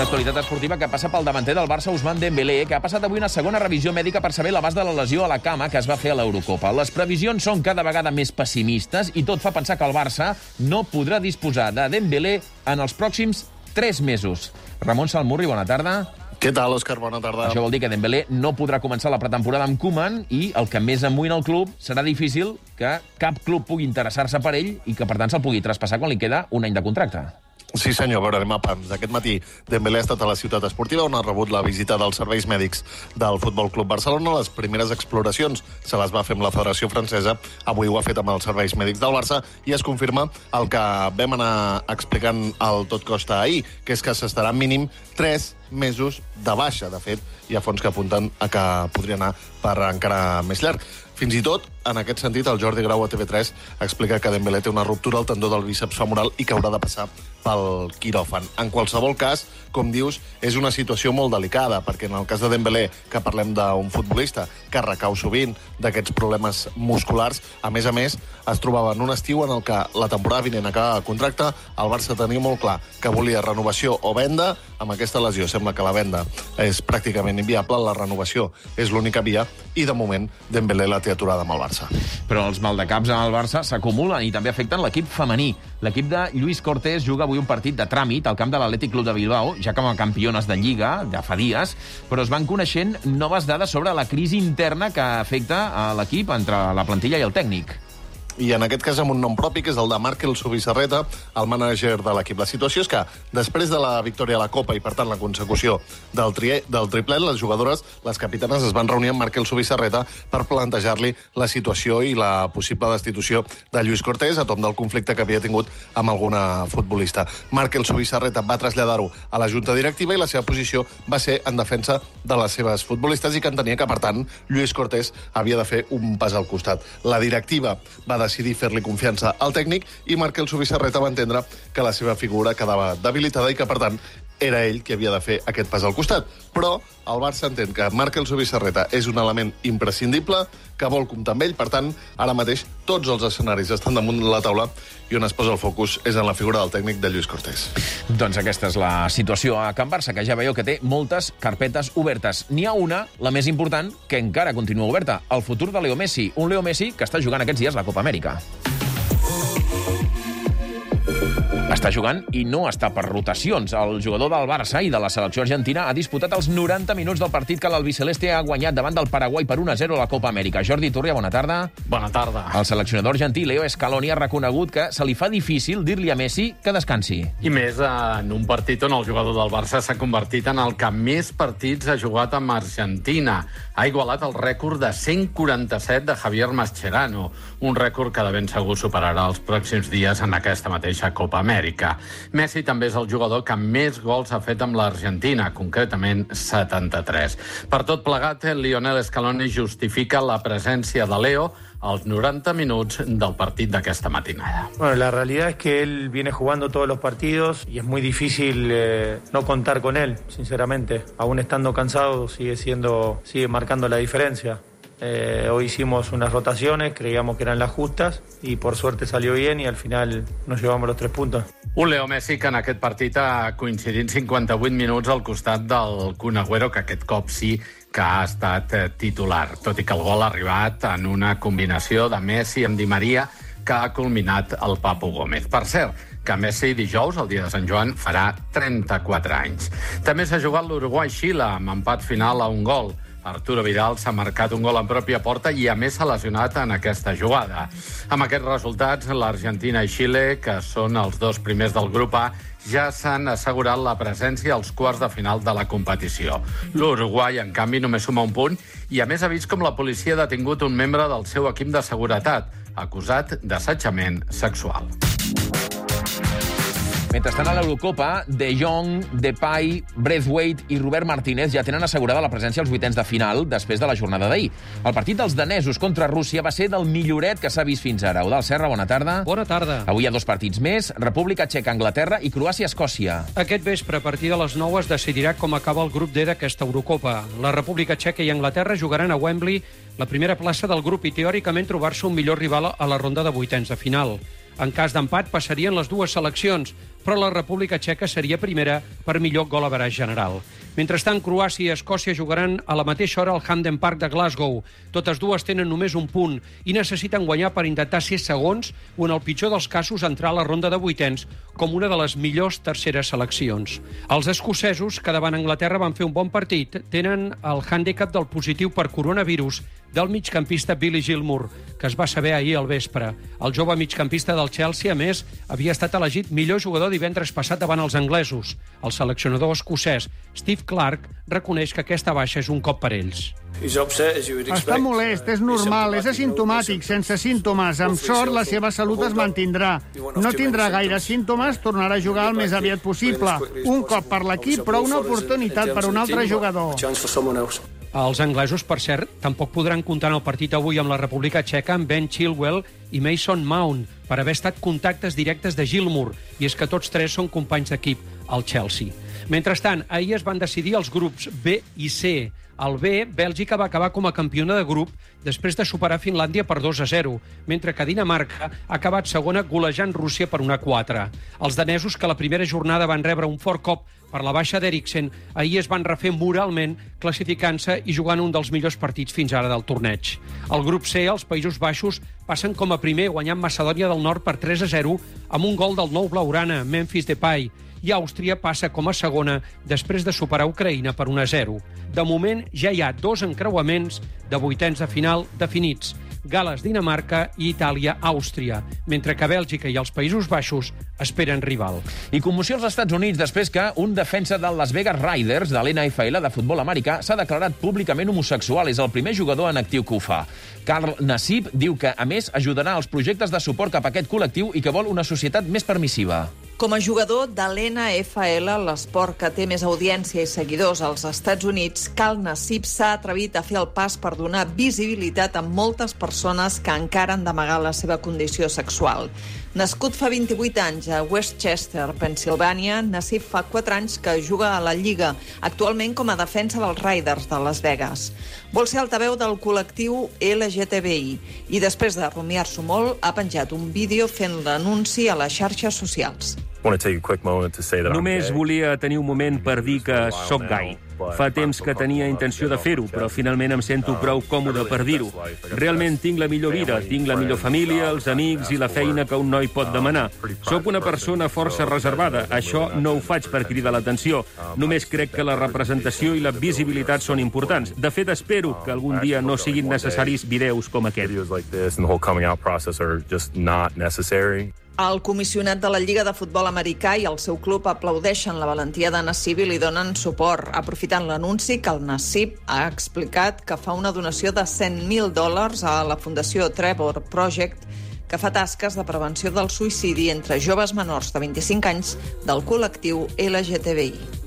Una actualitat esportiva que passa pel davanter del Barça, Ousmane Dembélé, que ha passat avui una segona revisió mèdica per saber l'abast de la lesió a la cama que es va fer a l'Eurocopa. Les previsions són cada vegada més pessimistes i tot fa pensar que el Barça no podrà disposar de Dembélé en els pròxims 3 mesos. Ramon Salmurri, bona tarda. Què tal, Òscar? Bona tarda. Això vol dir que Dembélé no podrà començar la pretemporada amb Koeman i el que més amoïna el club serà difícil que cap club pugui interessar-se per ell i que, per tant, se'l pugui traspassar quan li queda un any de contracte. Sí, senyor, a veure, anem a pams. Aquest matí Dembélé ha estat a la ciutat esportiva on ha rebut la visita dels serveis mèdics del Futbol Club Barcelona. Les primeres exploracions se les va fer amb la Federació Francesa. Avui ho ha fet amb els serveis mèdics del Barça i es confirma el que vam anar explicant al Tot Costa ahir, que és que s'estarà mínim 3 mesos de baixa. De fet, hi ha fons que apunten a que podria anar per encara més llarg. Fins i tot, en aquest sentit, el Jordi Grau a TV3 explica que Dembélé té una ruptura al tendó del bíceps femoral i que haurà de passar pel quiròfan. En qualsevol cas, com dius, és una situació molt delicada, perquè en el cas de Dembélé, que parlem d'un futbolista que recau sovint d'aquests problemes musculars, a més, es trobava en un estiu en el que la temporada vinent acaba contracte, el Barça tenia molt clar que volia renovació o venda. Amb aquesta lesió sembla que la venda és pràcticament inviable, la renovació és l'única via, i de moment Dembélé la té aturada amb el Barça. Però els maldecaps amb el Barça s'acumulen i també afecten l'equip femení. L'equip de Lluís Cortés juga avui un partit de tràmit al camp de l'Atlètic Club de Bilbao, ja com a campiones de Lliga, de fa dies, però es van coneixent noves dades sobre la crisi interna que afecta a l'equip entre la plantilla i el tècnic. I en aquest cas amb un nom propi, que és el de Markel Subisarreta, el mànager de l'equip. La situació és que, després de la victòria a la Copa i, per tant, la consecució del triplet, les jugadores, les capitanes, es van reunir amb Markel Subisarreta per plantejar-li la situació i la possible destitució de Lluís Cortés a tom del conflicte que havia tingut amb alguna futbolista. Markel Subisarreta va traslladar-ho a la junta directiva i la seva posició va ser en defensa de les seves futbolistes i que entenia que, per tant, Lluís Cortés havia de fer un pas al costat. La directiva va decidir fer-li confiança al tècnic i Markel Subisarreta va entendre que la seva figura quedava debilitada i que, per tant, era ell qui havia de fer aquest pas al costat. Però el Barça entén que Markel Subisarreta és un element imprescindible, que vol comptar amb ell. Per tant, ara mateix tots els escenaris estan damunt de la taula i on es posa el focus és en la figura del tècnic de Lluís Cortés. Doncs aquesta és la situació a Can Barça, que ja veieu que té moltes carpetes obertes. N'hi ha una, la més important, que encara continua oberta, el futur de Leo Messi. Un Leo Messi que està jugant aquests dies la Copa Amèrica. Està jugant i no està per rotacions. El jugador del Barça i de la selecció argentina ha disputat els 90 minuts del partit que l'albiceleste ha guanyat davant del Paraguai per 1-0 a la Copa Amèrica. Jordi Turria, bona tarda. Bona tarda. El seleccionador argentí Leo Scaloni ha reconegut que se li fa difícil dir-li a Messi que descansi. I més en un partit on el jugador del Barça s'ha convertit en el que més partits ha jugat amb Argentina. Ha igualat el rècord de 147 de Javier Mascherano, un rècord que de ben segur superarà els pròxims dies en aquesta mateixa Copa Amèrica. Messi també és el jugador que més gols ha fet amb l'Argentina, concretament 73. Per tot plegat, Lionel Scaloni justifica la presència de Leo als 90 minuts del partit d'aquesta matinada. Bueno, la realidad es que él viene jugando todos los partidos y es muy difícil no contar con él, sinceramente. Aún estando cansado sigue marcando la diferencia. Hoy hicimos unas rotaciones, creíamos que eran las justas y por suerte salió bien y al final nos llevamos los 3 puntos. Un Leo Messi que en aquest partit ha coincidit 58 minuts al costat del Kun Agüero, que aquest cop sí que ha estat titular, tot i que el gol ha arribat en una combinació de Messi amb Di Maria que ha culminat el Papu Gómez. Per cert, que Messi dijous, el dia de Sant Joan, farà 34 anys. També s'ha jugat l'Uruguai-Xile amb empat final a un gol. Arturo Vidal s'ha marcat un gol en pròpia porta i a més s'ha lesionat en aquesta jugada. Amb aquests resultats, l'Argentina i Xile, que són els 2 primers del grup A, ja s'han assegurat la presència als quarts de final de la competició. L'Uruguai, en canvi, només suma un punt i a més ha vist com la policia ha detingut un membre del seu equip de seguretat, acusat d'assetjament sexual. Mentrestant, a l'Eurocopa, De Jong, Depay, Braithwaite i Robert Martínez ja tenen assegurada la presència als vuitens de final després de la jornada d'ahir. El partit dels danesos contra Rússia va ser del milloret que s'ha vist fins ara. Eudald Serra, bona tarda. Bona tarda. Avui hi ha 2 partits més, República Txeca, Anglaterra i Croàcia-Escòcia. Aquest vespre, a partir de les 9, es decidirà com acaba el grup D d'aquesta Eurocopa. La República Txeca i Anglaterra jugaran a Wembley la primera plaça del grup i teòricament trobar-se un millor rival a la ronda de vuitens de final. En cas d'empat, passarien les dues seleccions. però la República Txeca seria primera per millor gol average general. Mentrestant, Croàcia i Escòcia jugaran a la mateixa hora al Hampden Park de Glasgow. Totes dues tenen només un punt i necessiten guanyar per intentar ser segons o, en el pitjor dels casos, entrar a la ronda de vuitens com una de les millors terceres seleccions. Els escocesos, que davant Anglaterra van fer un bon partit, tenen el hàndicap del positiu per coronavirus del migcampista Billy Gilmour, que es va saber ahir al vespre. El jove migcampista del Chelsea, a més, havia estat elegit millor jugador divendres passat davant els anglesos. El seleccionador escocès Steve Clarke reconeix que aquesta baixa és un cop per ells. Està molest, és normal, és asimptomàtic, sense símptomes. Amb sort, la seva salut es mantindrà. No tindrà gaire símptomes, tornarà a jugar el més aviat possible. Un cop per l'equip, però una oportunitat per un altre jugador. Els anglesos, per cert, tampoc podran comptar en el partit avui amb la República Txeca amb Ben Chilwell i Mason Mount per haver estat contactes directes de Gilmour, i és que tots tres són companys d'equip al Chelsea. Mentrestant, ahir es van decidir els grups B i C. Al B, Bèlgica va acabar com a campiona de grup després de superar Finlàndia per 2-0, mentre que Dinamarca ha acabat segona golejant Rússia per 1-4. Els danesos, que la primera jornada van rebre un fort cop per la baixa d'Eriksen, ahir es van refer moralment, classificant-se i jugant un dels millors partits fins ara del torneig. Al grup C, els Països Baixos passen com a primer, guanyant Macedònia del Nord per 3-0 amb un gol del nou blaugrana, Memphis Depay, i Àustria passa com a segona després de superar Ucraïna per 1-0. De moment, ja hi ha 2 encreuaments de vuitens de final definits: Gales, Dinamarca i Itàlia, Àustria, mentre que Bèlgica i els Països Baixos esperen rival. I commoció als Estats Units després que un defensa del Las Vegas Raiders de l'NFL de futbol americà s'ha declarat públicament homosexual. És el primer jugador en actiu que ho fa. Carl Nassib diu que, a més, ajudarà als projectes de suport cap a aquest col·lectiu i que vol una societat més permissiva. Com a jugador de l'NFL, l'esport que té més audiència i seguidors als Estats Units, Carl Nassib s'ha atrevit a fer el pas per donar visibilitat a moltes persones que encara han d'amagar la seva condició sexual. Nascut fa 28 anys a Westchester, Pennsylvania, Nassib fa 4 anys que juga a la Lliga, actualment com a defensa dels Raiders de Las Vegas. Vol ser altaveu del col·lectiu LGTBI i després de rumiar-s'ho molt ha penjat un vídeo fent l'anunci a les xarxes socials. Només volia tenir un moment per dir que sóc gai. Fa temps que tenia intenció de fer-ho, però finalment em sento prou còmode per dir-ho. Realment tinc la millor vida, tinc la millor família, els amics i la feina que un noi pot demanar. Sóc una persona força reservada. Això no ho faig per cridar l'atenció. Només crec que la representació i la visibilitat són importants. De fet, espero que algun dia no siguin necessaris vídeos com aquest. El comissionat de la Lliga de Futbol Americà i el seu club aplaudeixen la valentia de Nassib i li donen suport, aprofitant l'anunci que el Nassib ha explicat que fa una donació de $100.000 a la Fundació Trevor Project, que fa tasques de prevenció del suïcidi entre joves menors de 25 anys del col·lectiu LGTBI.